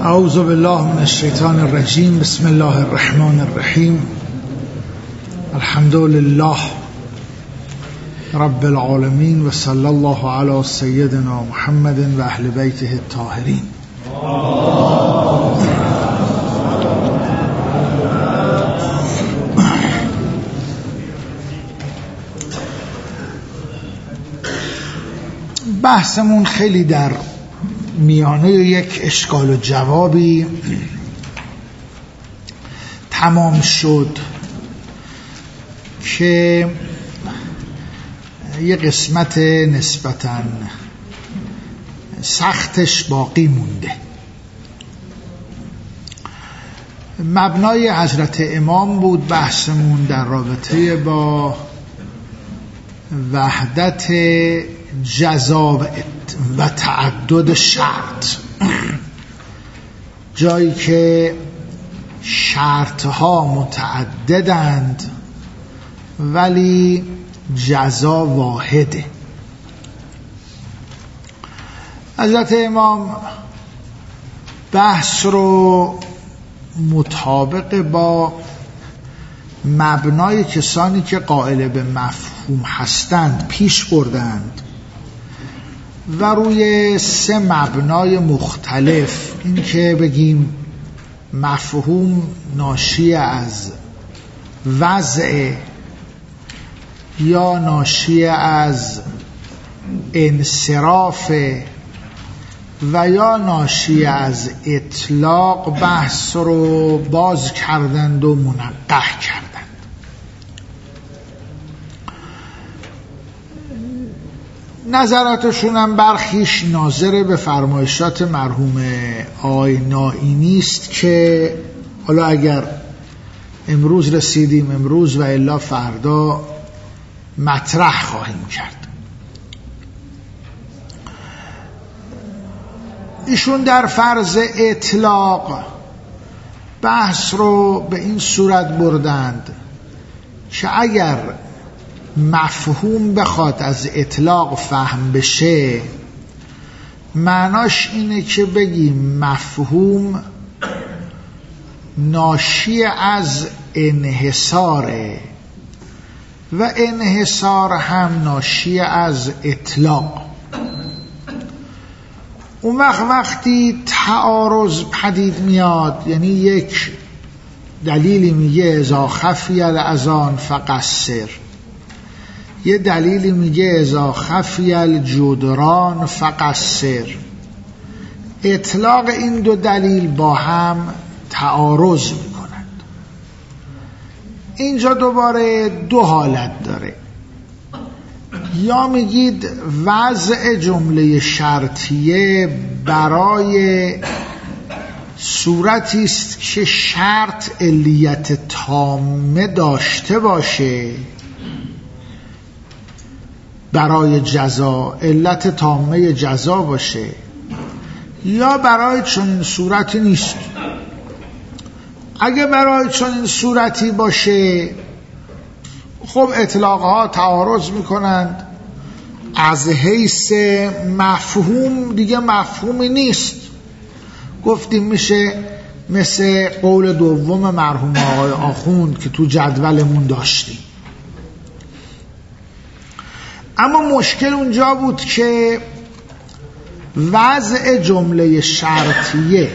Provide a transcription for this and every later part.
اعوذ بالله من الشیطان الرجیم. بسم الله الرحمن الرحیم. الحمد لله رب العالمین و صلی الله علی سیدنا محمد و اهل بیته الطاهرین. بحثمون خیلی در میانه یک اشکال و جوابی تمام شد که یه قسمت نسبتاً سختش باقی مونده. مبنای حضرت امام بود بحثمون در رابطه با وحدت جزا و تعدد شرط، جایی که شرطها متعددند ولی جزا واحده. حضرت امام بحث رو مطابق با مبنای کسانی که قائل به مفهوم هستند پیش بردند و روی 3 مبنای مختلف، این که بگیم مفهوم ناشی از وضع یا ناشی از انصراف و یا ناشی از اطلاق، بحث رو باز کردند و منقح کردند. نظراتشون هم برخیش ناظر به فرمایشات مرحوم آقای نائینی است که حالا اگر امروز رسیدیم امروز و الا فردا مطرح خواهیم کرد. ایشون در فرض اطلاق بحث رو به این صورت بردند که اگر مفهوم بخواد از اطلاق فهم بشه، معناش اینه که بگیم مفهوم ناشی از انحصاره و انحصار هم ناشی از اطلاق. اون وقتی تعارض پدید میاد، یعنی یک دلیلی میگه اذا خفی الاذان فقصر، یه دلیلی میگه اذا خفی الجدران فقصر، اطلاق این 2 دلیل با هم تعارض میکنند. اینجا دوباره 2 حالت داره. یا میگید وضع جمله شرطیه برای صورتی است که شرط علیت تامه داشته باشه، برای جزا علت تامه جزا باشه، یا برای چنین صورتی نیست. اگه برای چنین صورتی باشه، خب اطلاقها تعارض میکنند، از حیث مفهوم دیگه مفهومی نیست. گفتیم میشه مثل قول دوم مرحوم آقای آخوند که تو جدولمون داشتیم. اما مشکل اونجا بود که وضع جمله شرطیه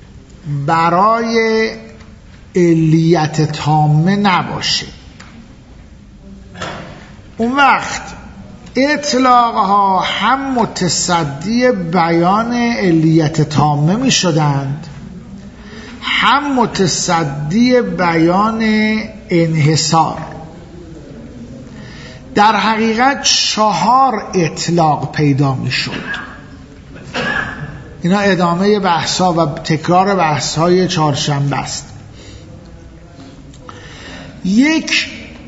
برای علیت تامه نباشه. اون وقت اطلاقها هم متصدی بیان علیت تامه می شدند، هم متصدی بیان انحصار. در حقیقت 4 اطلاق پیدا می شد. اینا ادامه بحثا و تکرار بحثای چهارشنبه است. یک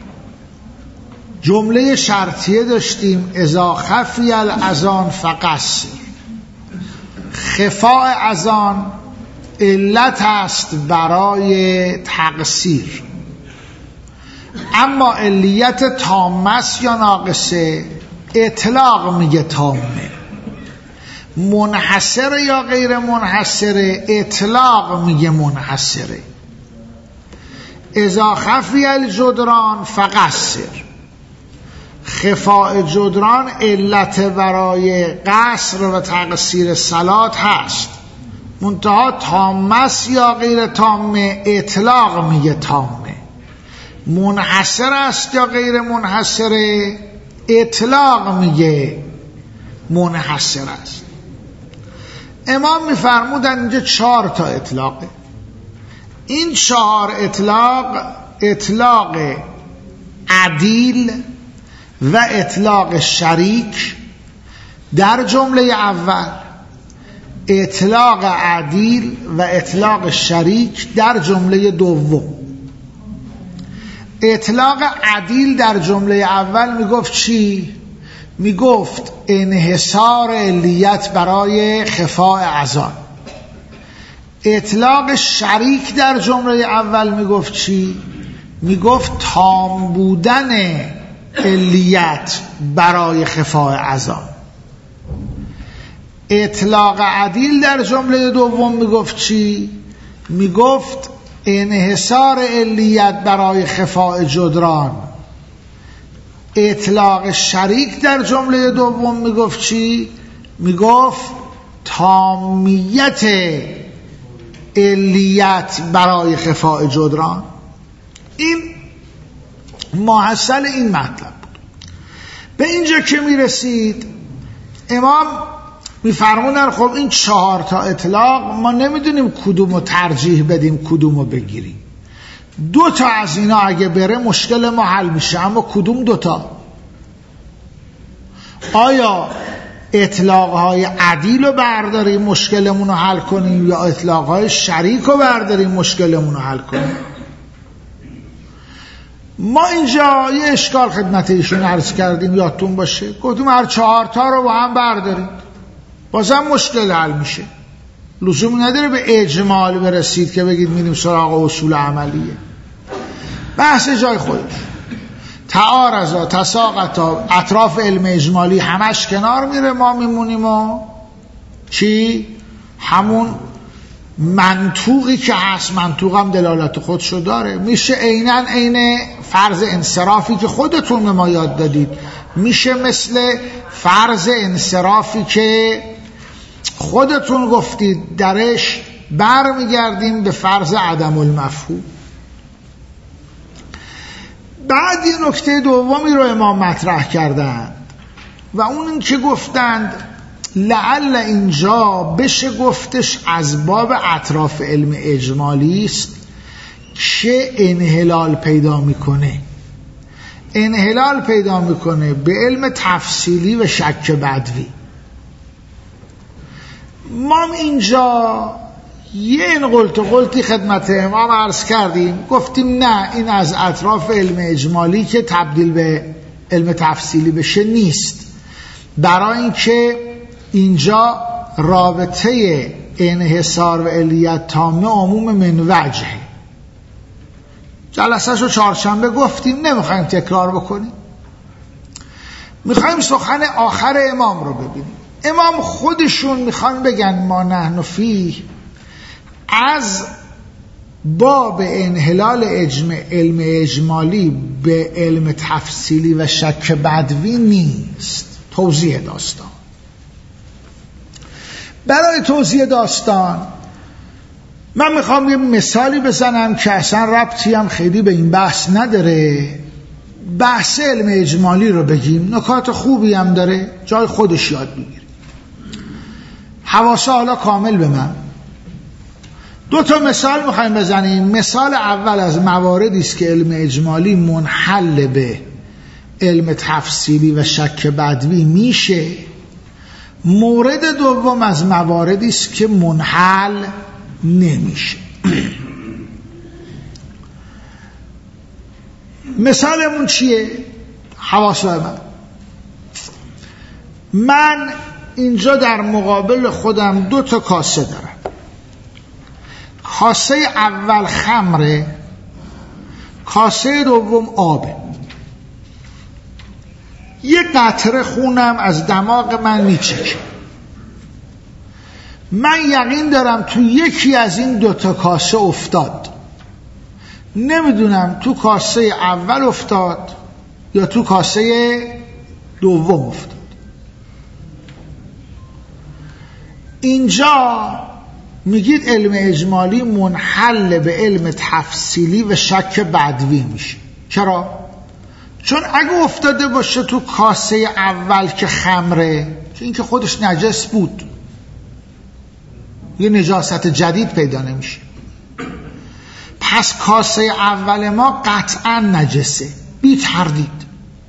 جمله شرطیه داشتیم اذا خفی الاذان فقصر. خفاء اذان علت است برای تقصیر، اما علیت تامه است یا ناقصه؟ اطلاق میگه تامه. منحصره یا غیر منحصره؟ اطلاق میگه منحصره. اذا خفی الجدران فقصر. خفاء جدران علت برای قصر و تقصیر صلات هست، منتها تامه یا غیر تامه؟ اطلاق میگه تامه. منحصر است یا غیر منحصره؟ اطلاق میگه منحصر است. امام میفرمودن اینجا 4 تا اطلاقه. این 4 اطلاق عدیل و اطلاق شریک در جمله اول، اطلاق عدیل و اطلاق شریک در جمله دوم. اطلاق عدیل در جمله اول میگفت چی؟ میگفت انحصار علیت برای خفاء اذان. اطلاق شریک در جمله اول میگفت چی؟ میگفت تام بودن علیت برای خفاء اذان. اطلاق عدیل در جمله دوم میگفت چی؟ میگفت انحصار علیت برای خفاء جدران. اطلاق شریک در جمله دوم میگفت چی؟ میگفت تامیت علیت برای خفاء جدران. این ماحصل این مطلب بود. به اینجا که میرسید امام میفرمونن خب این 4 تا اطلاق ما نمیدونیم کدومو ترجیح بدیم کدومو بگیریم. 2 تا از اینا اگه بره مشکل ما حل میشه، اما کدوم 2 تا؟ آیا اطلاقهای عدیل رو برداریم مشکلمون رو حل کنیم یا اطلاقهای شریک رو برداریم مشکلمون رو حل کنیم؟ ما اینجا یه اشکال خدمت ایشون عرض کردیم، یادتون باشه، گفتیم هر 4 تا رو با هم بردارید بازم مشکل حل میشه. لزومی نداره به اجمال برسید که بگید میریم سراغ اصول عملیه. بحث جای خودش. تعارضا تساقطا، اطراف علم اجمالی همش کنار میره، ما میمونیم و چی؟ همون منطوقی که هست. منطوق هم دلالت خودشو داره. میشه عیناً عین فرض انصرافی که خودتون به ما یاد دادید، میشه مثل فرض انصرافی که خودتون گفتید درش برمیگردیم به فرض عدم المفهوم. بعد یه نکته دومی رو امام مطرح کردند و اون این که گفتند لعل اینجا بشه گفتش از باب اطراف علم اجمالی است که انحلال پیدا میکنه. انحلال پیدا میکنه به علم تفصیلی و شک بدوی. ما علتی یه قلتی خدمت امام عرض کردیم، گفتیم نه، این از اطراف علم اجمالی که تبدیل به علم تفصیلی بشه نیست، برای اینکه اینجا رابطه انحصار و علیت تامه عموم من وجهه. جلسه‌شو 4شنبه گفتیم، نمیخوایم تکرار بکنیم، میخوایم سخن آخر امام رو ببینیم. امام خودشون میخوان بگن ما نحن فیه از باب انحلال علم اجمالی به علم تفصیلی و شک بدوی نیست. توضیح داستان. برای توضیح داستان من میخوام یه مثالی بزنم که اصلا ربطی هم خیلی به این بحث نداره. بحث علم اجمالی رو بگیم، نکات خوبی هم داره، جای خودش یاد بگیریم. حواسه حالا کامل به من. 2 تا مثال میخوایم بزنیم. مثال اول از مواردی است که علم اجمالی منحل به علم تفصیلی و شک بدوی میشه. مورد دوم از مواردی است که منحل نمیشه. مثالمون چیه؟ حواسه من اینجا در مقابل خودم 2 تا کاسه دارم. کاسه اول خمره، کاسه دوم آبه. یه قطره خونم از دماغ من میچکه. من یقین دارم تو یکی از این دوتا کاسه افتاد، نمیدونم تو کاسه اول افتاد یا تو کاسه دوم افتاد. اینجا میگید علم اجمالی منحل به علم تفصیلی و شک بدوی میشه. چرا؟ چون اگه افتاده باشه تو کاسه اول که خمره، که این که خودش نجس بود، یه نجاست جدید پیدا نمیشه، پس کاسه اول ما قطعا نجسه بی تردید.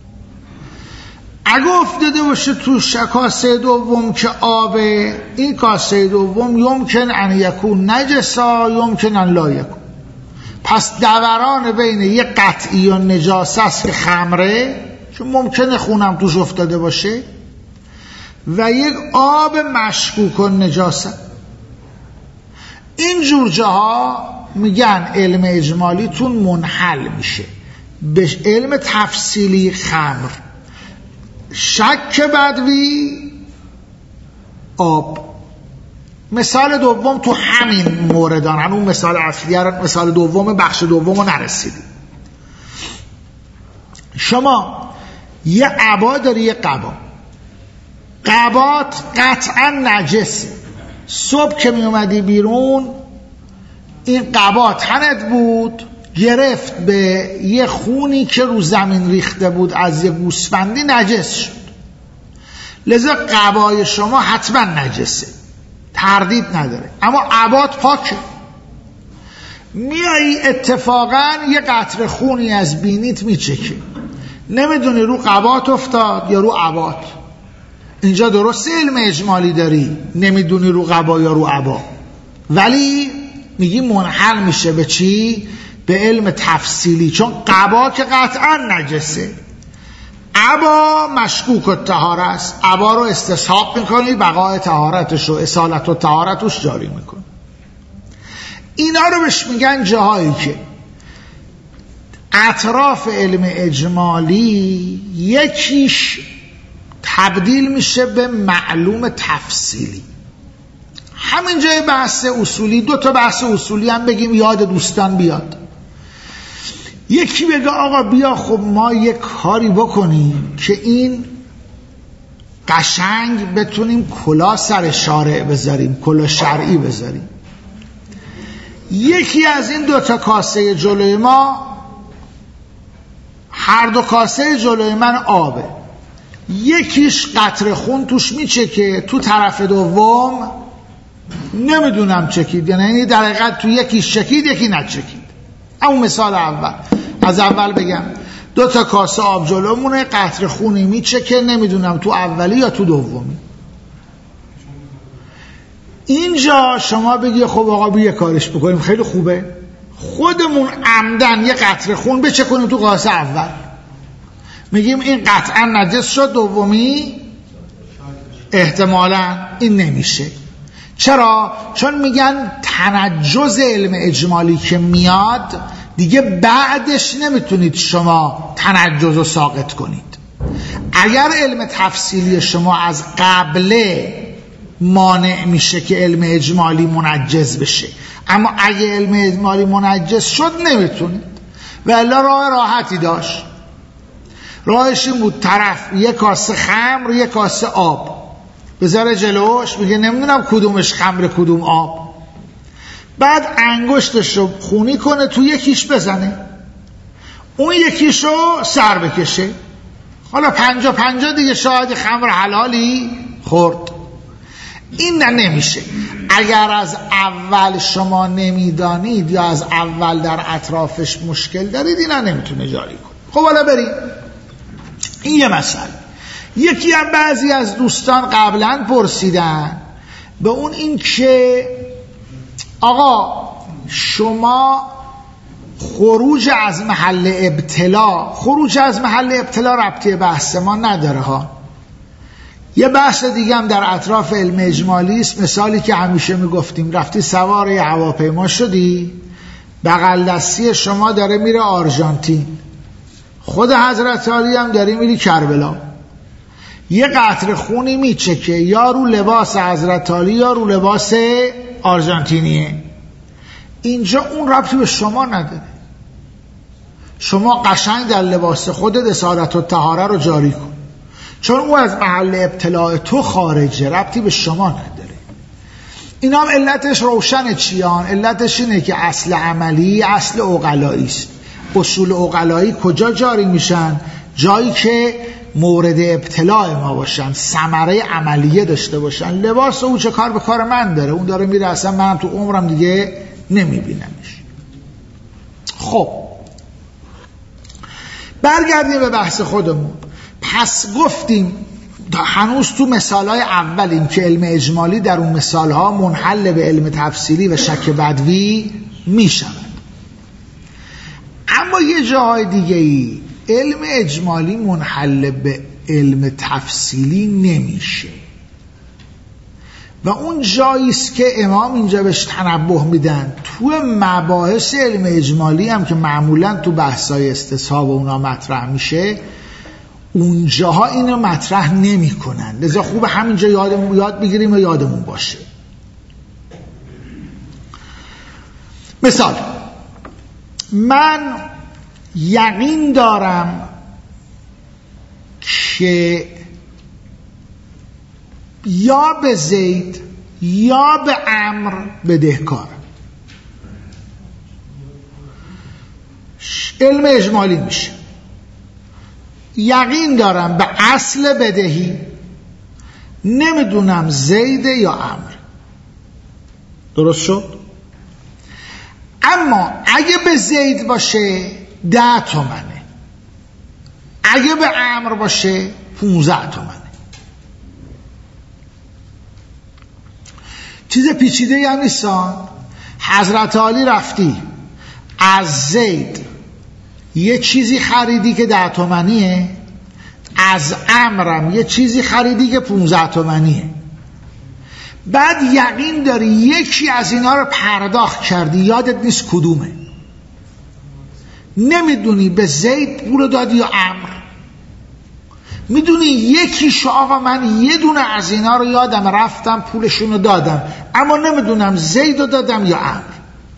اگه افتاده باشه تو کاسه دوم که آبه، این کاسه دوم یمکن ان یکون نجسا یمکن ان لا یکون. پس دوران بین یک قطعی و نجاست است که خمره، چون ممکنه خونم توش افتاده باشه، و یک آب مشکوک و نجاست. این جور جاها میگن علم اجمالیتون منحل میشه به علم تفصیلی خمر، شک بدوی، آب. مثال دوم تو همین موردان، همون مثال اصلی، مثال دوم بخش دوم رو نرسیدیم. شما یه عبا داری، یه قبا، قبات قطعا نجسه. صبح که می اومدی بیرون این قبا تنت بود، گرفت به یه خونی که رو زمین ریخته بود از یه گوسفندی، نجس شد. لذا قبای شما حتما نجسه، تردید نداره، اما عبات پاکه. میایی اتفاقا یه قطره خونی از بینیت میچکه، نمیدونی رو قبات افتاد یا رو عبات. اینجا درست علم اجمالی داری، نمیدونی رو قبا یا رو عبا، ولی میگی منحل میشه به چی؟ به علم تفصیلی، چون قبا که قطعا نجسه، عبا مشکوک الطهاره است، عبا رو استصحاب میکنی، بقای طهارتش و اصالت و طهارتش جاری میکنی. اینا رو بهش میگن جاهایی که اطراف علم اجمالی یکیش تبدیل میشه به معلوم تفصیلی. همین جای بحث اصولی، دو تا بحث اصولی هم بگیم یاد دوستان بیاد. یکی بگه آقا بیا خب ما یک کاری بکنیم که این قشنگ بتونیم کلا سر شارع بذاریم، کلا شرعی بذاریم. یکی از این دو تا کاسه جلوی ما، هر دو کاسه جلوی من آبه، یکیش قطره خون توش میچکه، تو طرف دوم نمیدونم چکید، یعنی در حقیقت تو یکیش چکید یکی نچکید. اما مثال اول، از اول بگم، دو تا کاسه آب جلومونه، قطره خونی میچکه، نمیدونم تو اولی یا تو دومی. اینجا شما بگی خب آقا بیا کارش بکنیم، خیلی خوبه، خودمون عمدن یه قطره خون بچکنیم تو کاسه اول، میگیم این قطعا نجس شد، دومی احتمالا این نمیشه. چرا؟ چون میگن تنجز علم اجمالی که میاد دیگه بعدش نمیتونید شما تنجز رو ساقط کنید. اگر علم تفصیلی شما از قبله مانع میشه که علم اجمالی منجز بشه، اما اگه علم اجمالی منجز شد نمیتونید. و الا راه راحتی داشت، راهش این بود طرف یک کاسه خمر یک کاسه آب بذاره جلوش، میگه نمیدونم کدومش خمر کدوم آب، بعد انگشتش رو خونی کنه تو یکیش بزنه، اون یکیش رو سر بکشه، حالا 50-50 دیگه شاید خمر حلالی خورد. این نمیشه. اگر از اول شما نمیدانید یا از اول در اطرافش مشکل دارید، اینا نمیتونه جاری کنه. خب حالا بریم، این یه مسئله. یکی هم بعضی از دوستان قبلا پرسیدن به اون این که آقا شما خروج از محل ابتلا ربطی بحث ما نداره ها. یه بحث دیگه هم در اطراف علم اجمالی است. مثالی که همیشه میگفتیم، رفتی سوار یه هواپیما شدی، بغل دستی شما داره میره آرژانتین، خود حضرت علی هم داری میری کربلا، یه قطره خونی میچکه یا رو لباس حضرت علی یا رو لباس آرژانتینیه. اینجا اون ربطی به شما نداره. شما قشنگ در لباس خودت اصالت الطهاره رو جاری کن، چون اون از محل ابتلاع تو خارجه، ربطی به شما نداره. اینا هم علتش روشن چیان؟ علتش اینه که اصل عملی اصل عقلایی است. اصول عقلایی کجا جاری میشن؟ جایی که مورد ابتلاع ما باشن، ثمره عملیه داشته باشن. لباس او چه کار به کار من داره؟ اون داره میره، اصلا من تو عمرم دیگه نمیبینمش. خب برگردیم به بحث خودمون. پس گفتیم هنوز تو مثالهای اولیم که علم اجمالی در اون مثالها منحل به علم تفصیلی و شک بدوی میشن. اما یه جاهای دیگه ای علم اجمالی منحل به علم تفصیلی نمیشه و اون جاییست که امام اینجا بهش تنبه میدن. تو مباحث علم اجمالی هم که معمولا تو بحثای استصحاب و اونا مطرح میشه، اونجاها اینو مطرح نمی کنن. لذا خوبه همینجا یاد بگیریم و یادمون باشه. مثال، من یقین دارم که یا به زید یا به عمرو بدهکارم. علم اجمالی میشه. یقین دارم به اصل بدهی، نمیدونم زید یا عمرو. درست شد؟ اما اگه به زید باشه 10 تومنه، اگه به عمرو باشه 15 تومنه. چیز پیچیده هم نیستان. حضرت علی رفتی از زید یه چیزی خریدی که 10 تومنیه، از عمرم یه چیزی خریدی که 15 تومنیه. بعد یقین داری یکی از اینا رو پرداخت کردی، یادت نیست کدومه، نمیدونی به زید پول دادی یا عمرو. میدونی یکیشو آقا من یه دونه از اینا رو یادم رفتم پولشون رو دادم، اما نمیدونم زید رو دادم یا عمرو.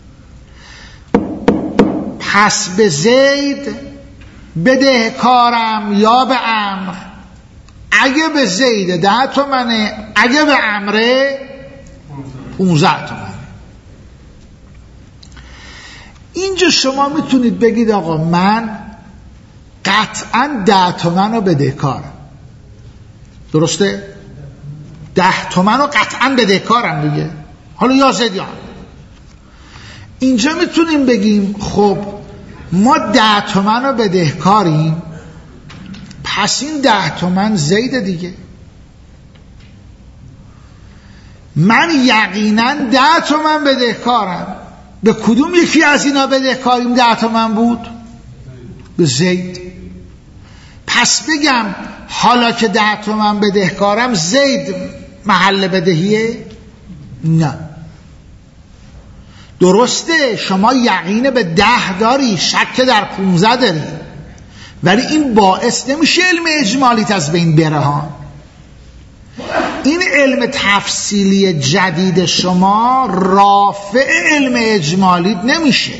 پس به زید بدهکارم یا به عمرو؟ اگه به زید 10 تومنه، اگه به عمره 15 تومنه. اینجا شما میتونید بگید آقا من قطعا 10 تومن رو بدهکارم. درسته؟ 10 تومن رو قطعا بدهکارم دیگه، حالا یا زید یا عمرو. اینجا میتونیم بگیم خب ما 10 تومن رو بدهکاریم، پس این 10 تومن زید دیگه. من یقینا 10 تومن بدهکارم. به کدوم یکی از اینا بدهکاریم 10 تومن بود؟ به زید. پس بگم حالا که 10 تومن بدهکارم زید محل بدهیه؟ نه. درسته شما یقین به 10 داری، شک در 15 داری، ولی این باعث نمیشه علم اجمالیت از بین بره ها. این علم تفصیلی جدید شما رافع علم اجمالیت نمیشه.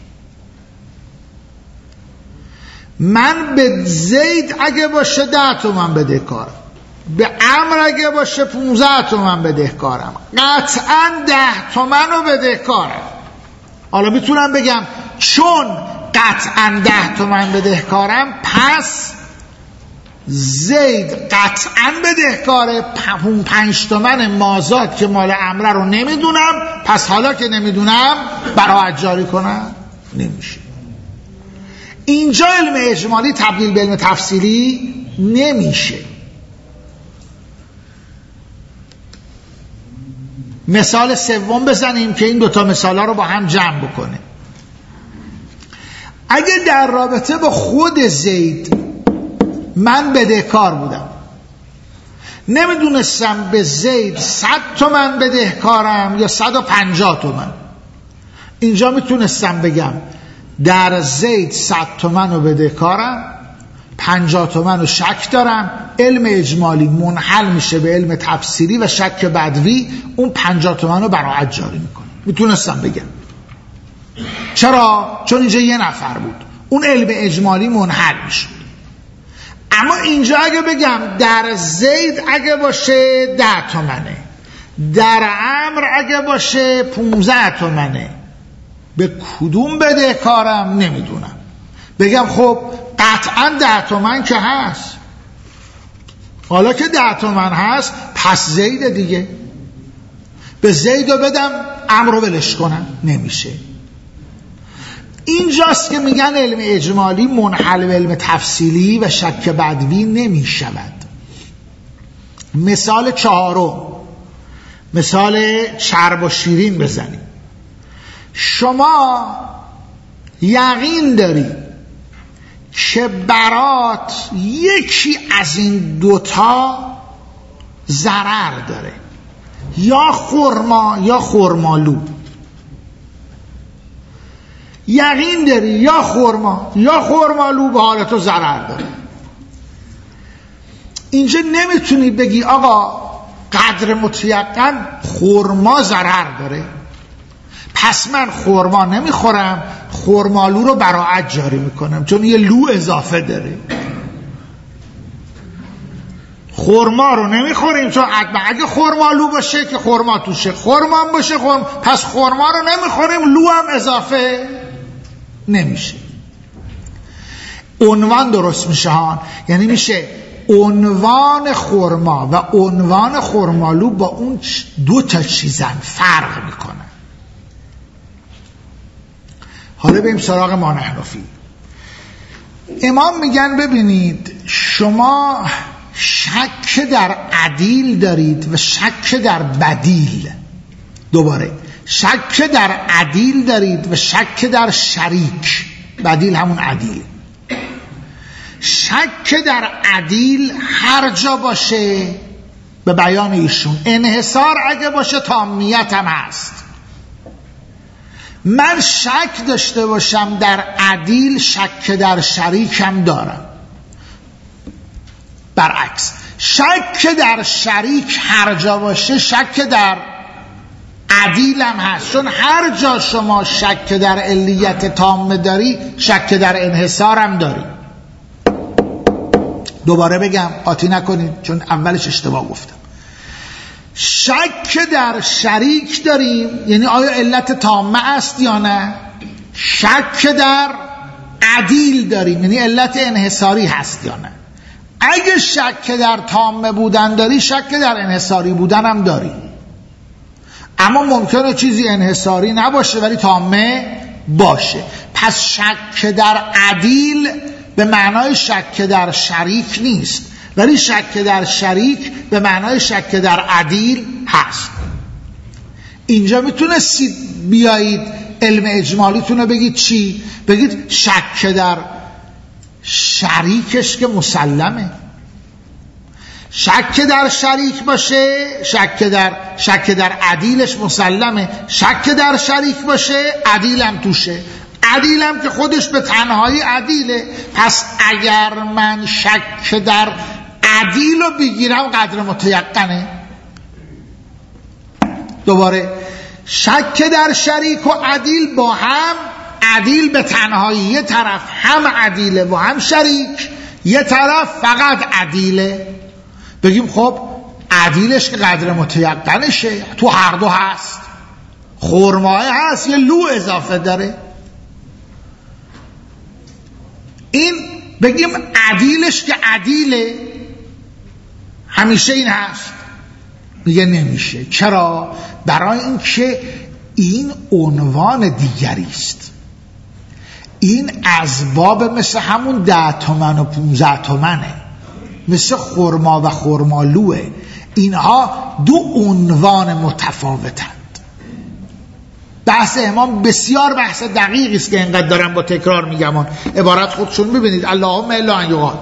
من به زید اگه باشه 10 تومن بدهکارم، به عمرو اگه باشه 15 تومن بدهکارم، قطعا 10 تومن رو بدهکارم. حالا میتونم بگم چون قطعا 10 تومن بدهکارم پس زید قطعا بدهکاره، 5 تومن مازاد که مال عمرو رو نمیدونم، پس حالا که نمیدونم براحت جاری کنم؟ نمیشه. اینجا علم اجمالی تبدیل به علم تفصیلی نمیشه. مثال سوم بزنیم که این دوتا مثالا رو با هم جمع بکنه. اگه در رابطه با خود زید من بدهکار بودم، نمیدونستم به زید 100 تومن بدهکارم یا 150 تومن، اینجا میتونستم بگم در زید 100 تومن رو بدهکارم، 50 تومن رو شک دارم، علم اجمالی منحل میشه به علم تفسیری و شک بدوی، اون 50 تومن رو براعت جاری میکنه. میتونستم بگم چرا؟ چون اینجا یه نفر بود، اون علم اجمالی منحل میشه. اما اینجا اگه بگم در زید اگه باشه 10 تومنه، در عمرو اگه باشه 15 تومنه، به کدوم بده کارم نمیدونم. بگم خب قطعا 10 تومن که هست، حالا که 10 تومن هست پس زید دیگه، به زید رو بدم عمرو ولش کنم، نمیشه. اینجاست که میگن علم اجمالی منحل به علم تفصیلی و شک بدوی نمیشود. مثال 4، مثال چرب و شیرین بزنیم. شما یقین داری که برات یکی از این دوتا ضرر داره، یا خرما یا خرمالو. یقین داری یا خرما یا خرمالو به حال تو ضرر داره. اینجا نمیتونی بگی آقا قدر متیقن خرما ضرر داره، پس من خرما نمیخورم، خرمالو رو براعت جاری میکنم چون یه لو اضافه داره. خرما رو نمیخوریم چون اگه خرمالو باشه که خرما توشه، خرما هم باشه پس خرما رو نمیخوریم، لو هم اضافه نمیشه. عنوان درست میشه ها، یعنی میشه عنوان خرما و عنوان خرمالو با اون دو تا چیزن فرق میکنن. حالا بریم سراغ ما نحنفی. امام میگن ببینید شما شک در عدیل دارید و شک در بدیل. دوباره شک در عدیل دارید و شک در شریک. بدیل همون عدیل. شک در عدیل هر جا باشه به بیان ایشون انحصار اگه باشه تامیت هم هست. من شک داشته باشم در عدیل، شک در شریک هم دارم. برعکس شک در شریک هر جا باشه شک در عدیل هم هست، چون هر جا شما شک در علیت تام داری شک در انحصار هم داری. دوباره بگم قاطی نکنید چون اولش اشتباه گفتم. شک در شریک داریم یعنی آیا علت تامه است یا نه. شک در عدیل داریم یعنی علت انحصاری هست یا نه. اگه شک در تامه بودن داری شک در انحصاری بودن هم داری، اما ممکنه چیزی انحصاری نباشه ولی تامه باشه. پس شک در عدیل به معنای شک در شریک نیست، ولی شک در شریک به معنای شک در عدیل هست. اینجا میتونستید بیایید علم اجمالیتون رو بگید چی؟ بگید شک در شریکش که مسلمه. شک در شریک باشه شک در عدیلش مسلمه، شک در شریک باشه عدیلم توشه، عدیلم که خودش به تنهایی عدیله. پس اگر من شک در عدیل رو بگیرم قدر متیقنه. دوباره شک در شریک و عدیل با هم، عدیل به تنهایی یه طرف هم عدیله و هم شریک، یه طرف فقط عدیله. بگیم خب عدیلش که قدر متیقنشه تو هر دو هست، خرماه هست یه لو اضافه داره. این بگیم عدیلش که عدیله همیشه این هست. میگه نمیشه. چرا؟ برای اینکه این عنوان دیگری است. این از باب مثل همون 10 تومن و 15 تومنه، مثل خرما و خرمالوه. اینها دو عنوان متفاوتند. بحث امام بسیار بحث دقیقی است که اینقدر دارم با تکرار میگم. عبارت خودشون ببینید. اللهم الا ان یقال.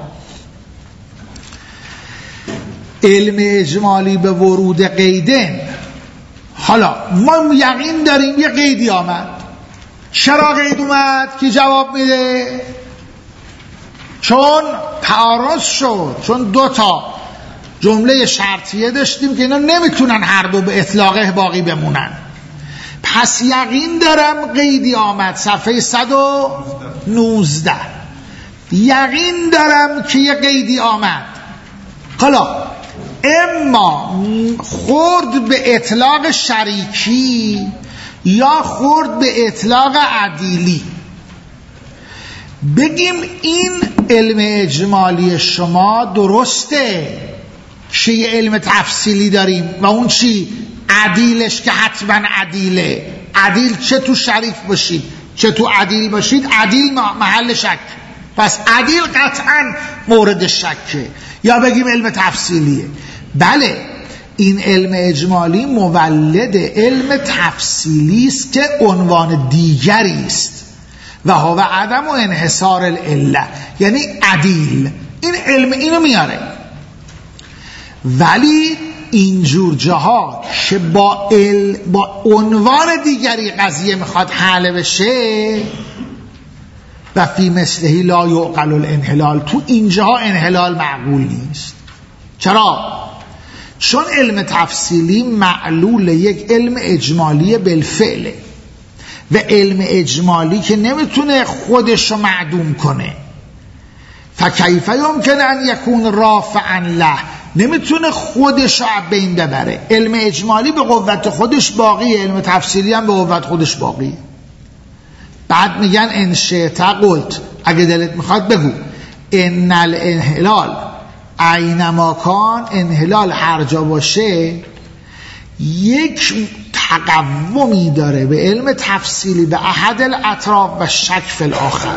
علم اجمالی به ورود قیدن. حالا ما یقین داریم یه قیدی آمد. چرا قید اومد؟ کی جواب میده؟ چون تعارض شد، چون دو تا جمله شرطیه داشتیم که اینا نمیتونن هر دو به اطلاقه باقی بمونن. پس یقین دارم قیدی آمد، صفحه 119. یقین دارم که یه قیدی آمد. حالا اما خورد به اطلاق شریکی یا خورد به اطلاق عدیلی. بگیم این علم اجمالی شما درسته که یه علم تفصیلی داریم و اون چی؟ عدیلش که حتما عدیله. عدیل چه تو شریک باشید چه تو عدیل باشید، عدیل محل شک، پس عدیل قطعا مورد شکه. یا بگیم علم تفصیلیه. بله، این علم اجمالی مولد علم تفصیلی است که عنوان دیگری است و هو عدم و انحصار العله، یعنی عدیل. این علم اینو میاره. ولی اینجور جاها که با عنوان دیگری قضیه میخواد حل بشه و فی مثلهی لا یعقل الانحلال، تو اینجاها انحلال معقول نیست. چرا؟ چون علم تفصیلی معلول یک علم اجمالی بالفعله و علم اجمالی که نمیتونه خودش رو معدوم کنه. فکیف یمکن ان یکون رافعا له، نمیتونه خودش رو بین ببره. علم اجمالی به قوت خودش باقیه، علم تفصیلی هم به قوت خودش باقیه. بعد میگن ان شئت قلت، اگه دلت میخواد بگو ان الانحلال اینما کان، انحلال هر جا باشه یک تقومی داره به علم تفصیلی به احد الاطراف و شک فی الاخر.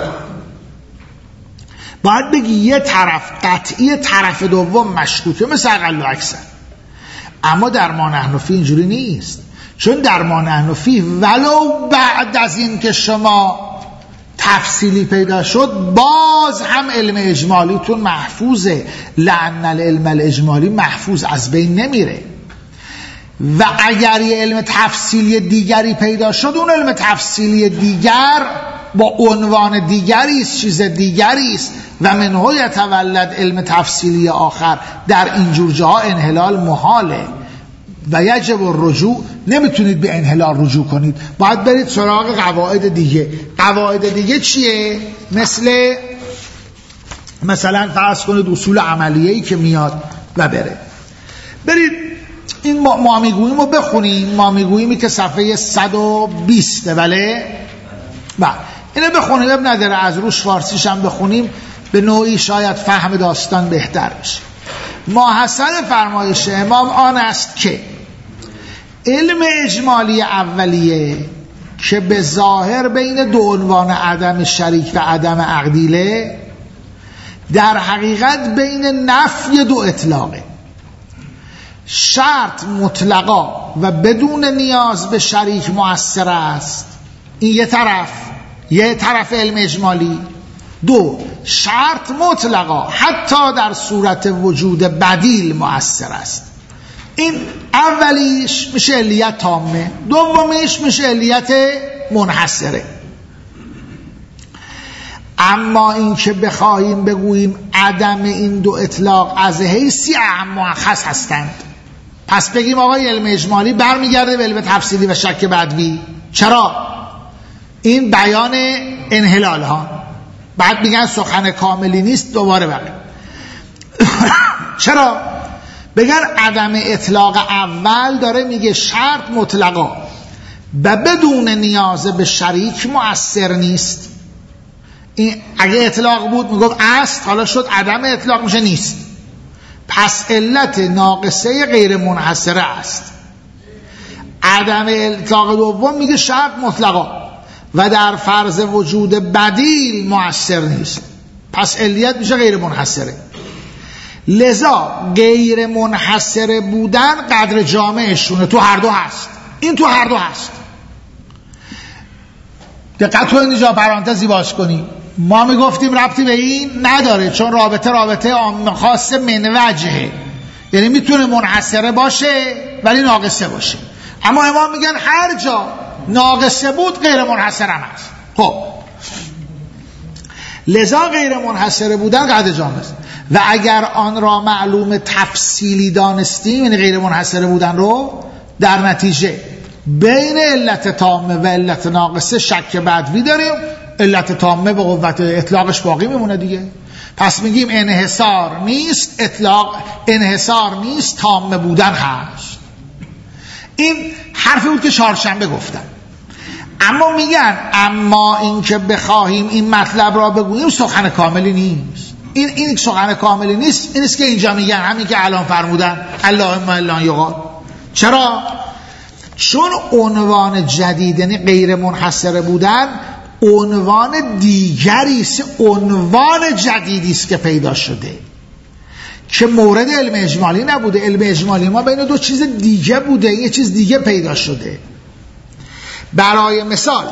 باید بگی یه طرف قطعی، طرف دوم مشکوکه، مثل اقل و اکثر. اما در ما نحنفی اینجوری نیست، چون در ما نحنفی ولو بعد از این که شما تفصیلی پیدا شد باز هم علم اجمالیتون محفوظه، لأن العلم الاجمالی محفوظ، از بین نمیره. و اگر یه علم تفصیلی دیگری پیدا شد، اون علم تفصیلی دیگر با عنوان دیگری است، چیز دیگری است و منه یتولد علم تفصیلی آخر. در اینجور جاها انحلال محاله و یجب الرجوع، نمیتونید به انحلال رجوع کنید، باید برید سراغ قواعد دیگه. قواعد دیگه چیه؟ مثلا فرض کنید اصول عملیه‌ای که میاد و بره. برید این ما میگوییم رو بخونیم. ما میگوییمی که صفحه 120، بله؟ اینو بخونیم، اب نداره از روش فارسیش هم بخونیم، به نوعی شاید فهم داستان بهتر بشه. ماحصل فرمایش امام آن است که علم اجمالی اولیه که به ظاهر بین دو عنوان عدم شریک و عدم عدیله، در حقیقت بین نفی دو اطلاقه. شرط مطلقا و بدون نیاز به شریک مؤثر است. این یه طرف علم اجمالی. دو، شرط مطلقا حتی در صورت وجود بدیل مؤثر است. این اولیش میشه علیت تامه، دومیش میشه علیت منحصره. اما این که بخواهیم بگوییم عدم این دو اطلاق از حیثی اهم مؤخص هستند، پس بگیم آقای علم اجمالی برمیگرده به علم تفصیلی و شک بدوی. چرا؟ این بیان انحلال ها. بعد میگن سخن کاملی نیست، دوباره بگه چرا؟ بگن عدم اطلاق اول داره میگه شرط مطلقا و بدون نیاز به شریک مؤثر نیست. این اگه اطلاق بود میگفت است، حالا شد عدم اطلاق میشه نیست، پس علت ناقصه غیر منحصره است. عدم اطلاق دوم میگه شرط مطلقا و در فرض وجود بدیل مؤثر نیست، پس علیت میشه غیر منحصره. لذا غیر منحصره بودن قدر جامعشونه، تو هر دو هست. این تو هر دو هست. دقت کنید اینجا پرانتزی باز کنیم. ما میگفتیم ربطی به این نداره، چون رابطه عام خاص من وجهه، یعنی میتونه منحصره باشه ولی ناقصه باشه. اما امام میگن هر جا ناقصه بود غیر منحصر هم هست. خب لذا غیر منحصره بودن قطع جامع است. و اگر آن را معلوم تفصیلی دانستیم، یعنی غیر منحصره بودن رو، در نتیجه بین علت تامه و علت ناقصه شک بدوی داریم. علت تامه به قوت اطلاقش باقی میمونه دیگه. پس میگیم انحصار نیست، اطلاق انحصار نیست، تامه بودن هست. این حرفی بود که چهارشنبه گفتم. اما میگن اما این که بخواهیم این مطلب را بگوییم سخن کاملی نیست. این سخن کاملی نیست. این است که اینجا میگن، همین که الان فرمودن اللهم الا یقال. چرا؟ چون عنوان جدید، یعنی غیر منحصره بودن، عنوان دیگری است، عنوان جدیدی است که پیدا شده که مورد علم اجمالی نبوده. علم اجمالی ما بین دو چیز دیگه بوده، یه چیز دیگه پیدا شده. برای مثال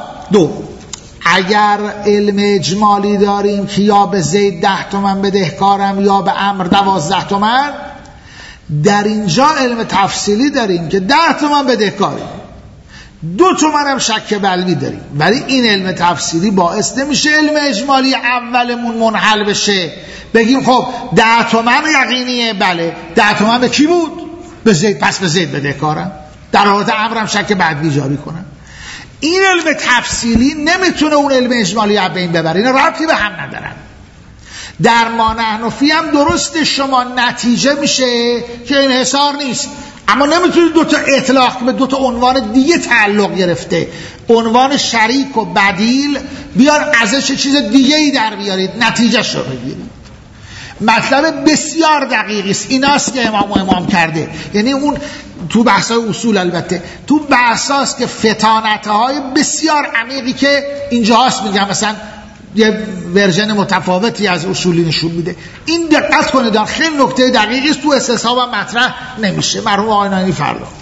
اگر علم اجمالی داریم که یا به زید 10 تومن بدهکارم یا به عمرو 12 تومن، در اینجا علم تفصیلی داریم که 10 تومن بدهکاریم، 2 تومن هم شک بلوی داریم. ولی این علم تفصیلی باعث نمیشه علم اجمالی اولمون منحل بشه، بگیم خب 10 تومن یقینیه، بله 10 تومن به کی بود؟ به زید، پس به زید بدهکارم، در حالت عمرم شک بلوی جاری کنم. این علم تفصیلی نمیتونه اون علم اجمالی از بین ببره، اینا ربطی به هم ندارن. در ما نحنفی هم درست شما نتیجه میشه که انحصار نیست، اما نمیتونید دوتا اطلاق به دوتا عنوان دیگه تعلق گرفته، عنوان شریک و بدیل، بیار ازش چیز دیگه ای در بیارید نتیجه شو بگیرید. مطلب بسیار دقیقی است. ایناست که امام کرده، یعنی اون تو بحثای اصول، البته تو بحثاست که فتانتهای بسیار عمیقی که اینجا هست میگم، مثلا یه ورژن متفاوتی از اصولی نشون میده. این دقت کنید، خیلی نکته دقیقی است، تو استصحاب مطرح نمیشه. مرحوم آقای نایمی فردا